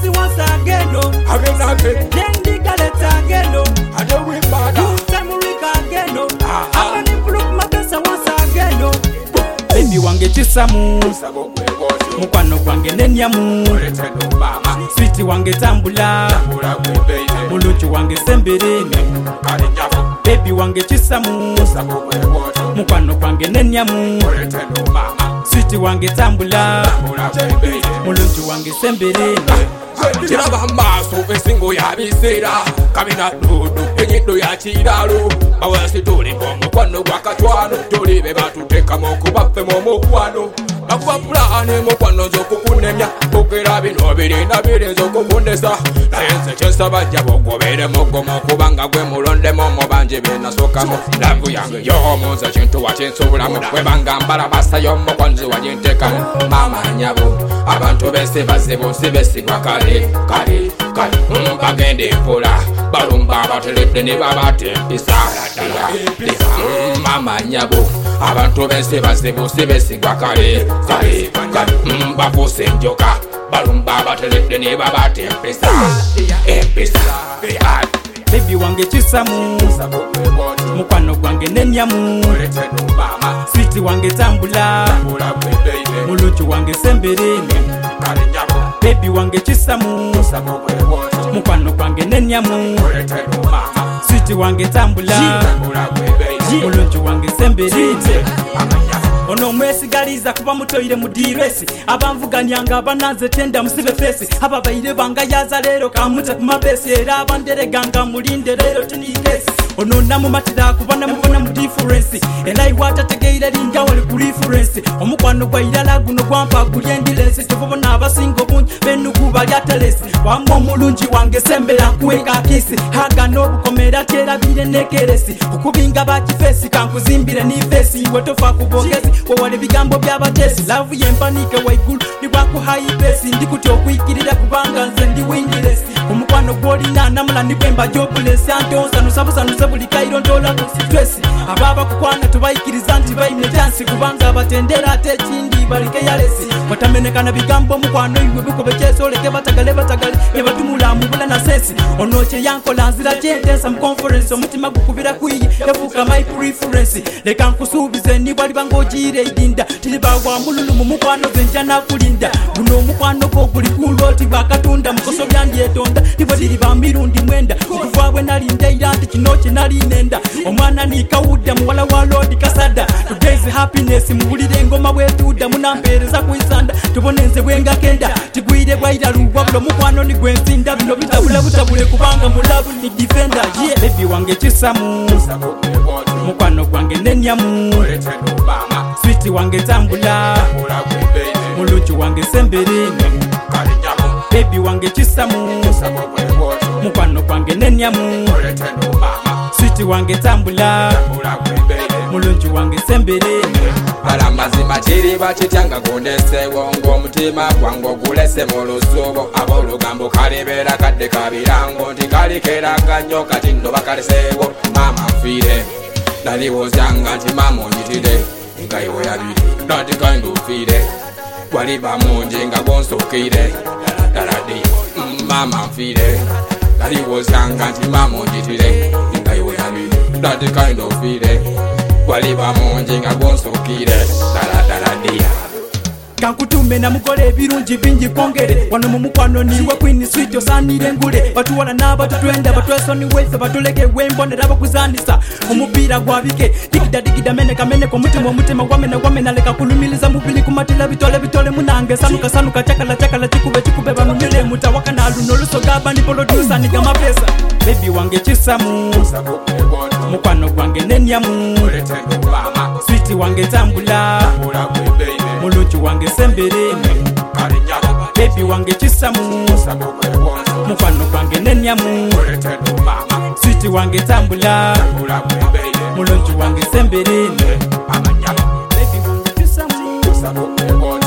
once again, no. Yendi galeta again, no. Utamurika again, no. Abani puluk mapesa once again, no. Baby wange chisamu, mukwano gwange nenyamu, sweet wange tambula, mulungi wange semberene. Baby wange chisamu, mukwano gwange nenyamu, sweet wange tambula, mulungi wange semberene. Kiraba maaso esingo yabisera kabina dudu enyindo ya kiralo bawasi tuli omukwano gwakatwano tuli be batutekamu okubaffe mu mukwano bakuba pulani mukwano z'okukunemya okera bino birina birinza okukundesa naye nze kyensaba jja bogoberemu ogomo kubanga gwe mulondemu mu bangi benasokamu lavu yange y'omunze kintu wakinsobolamu webanga mbala basayo mukwanzi wagintekamu mama nyabo abantu bese bazibu sibesigwa kale bagende mpola balumba abateledde ne babatempisa mama nyabo abantu bese bazibu sibesigwa kale bafuuse enjoka balumba abateledde ne babatempisa Baby wange chisamu, mukwano gwange nenyamu, sweet wange tambula, mulungi wange semberene. Baby wange chisamu, mukwano gwange nenyamu, sweet wange tambula, mulungi wange semberene. Ono mwesigaliza kuba mutoyire mu diresi abanvuganyanga abananze tenda musibe fesi ababaire banga yaza lero kamute ku mabesi era abandereganga mulinde lero tinikesi ono namumatira kubana mubona mu difference era iwata tegeire linga wali ku reference omukwano gwa irala guno gwampa guli endilesi tubona abasingo bungi benugu bali atelesi wamwe omulungi wange sembera kuweka kisi haga n'obukomera terabire nekeresi okubinga bakifesi kankuzimbire ni fesi iwe tofa kubogezi wawale bigambo by'abatesi lavu yempanike waigulu nibwaku haipesi ndikutya okwikirira kubanga nze ndi wingiresi omukwano gwolina namula nibwemba jobulesi ante onsanusabusanuse buli kairo ntola ku stresi ababa kukwana tubayikiriza nti bayine chansi kubanga abatendera ate ekindi balike yalesi watamenekana bigambo omukwano iwe bikobe kyesoleke batagale ne batumula mubula na sesi ono kye yankola nzira kyenteesa mu conference omutima gukubira kwiye yavuka my preference leka nkusuubize nibwali bangogire idinda tilibawa mululu mu mukwano zenja nakulinda guno omukwano gwo guli kuloti bakatunda mukoso byandyetonda nibwe tiliba mirundi mwenda okuva bwe nalindeira nti kino kye nalinenda omwana nikawudda muwala wa lodi kasada today's happiness muwulire engoma bwetuda munampeereza kuisanda tubonenze bwenga kenda tigwire bwairaluwa bulo mukwano ni gwensinda bino bitabula butabule kubanga mulabu ni defender yeah. Baby wange chisamu mukwano gwange nenyamu sweet wange tambula mulungi wange semberene. Baby wange chisamu mukwano gwange nenyamu sweet wange tambula mulungi wange semberene. alamazima kiriba kityanga gondesewo ng'omutima gwange ogulese mu lusuubo ab'olugambo kalibeera kadde kabirango nti kalikeeraga nnyo kati nno bakaleseewo maama nfiire naliwozanga nti maama onyitire ngayiwe yabiri nati kandi ofiire waliba mungi nga gonsookire daladi maama nfiire naliwozanga nti maama onyitire ngayiwe yabiri nati kandi ofiire waliba mungi nga gonsookire daladaladia kankutume namukole ebirungi bingi kwongere wano mu mukwano niwe queen sweet osanire ngule batuwala n'abato twenda batwesoni wese batuleke wembonera bakuzanisa omupiira gwabike digida meneka omutima gwamena leka kulumiliza mubili kumatila bitole munange sanuka chakala chikube banumile mutawaka na luno lusogaba ni producer ni gama pesa. Baby wange chisamu mukwano gwange nenyamu sweet wange tambula mulungi wange semberene. Baby wange chisamu mukwano gwange nenyamu sweet wange tambula mulungi wange semberene. Baby wange chisamu